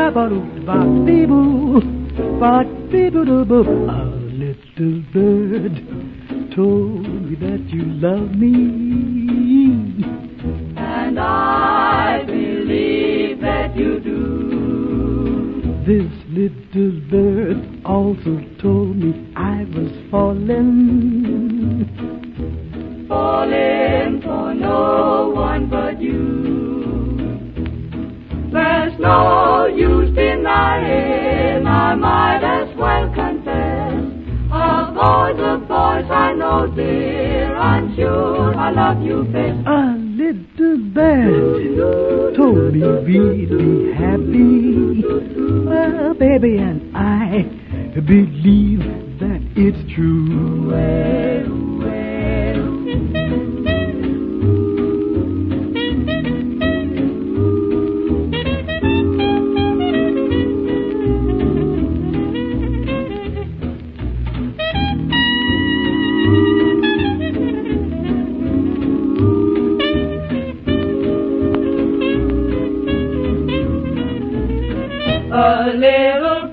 little bird told me that you love me, and I believe that you do. This little bird also told me I was falling for no one but you. There's no use denying, I might as well confess. Of boys I know, dear, I'm sure I love you best. A little bird told me we'd be happy. Well, baby, and I believe that it's true. A little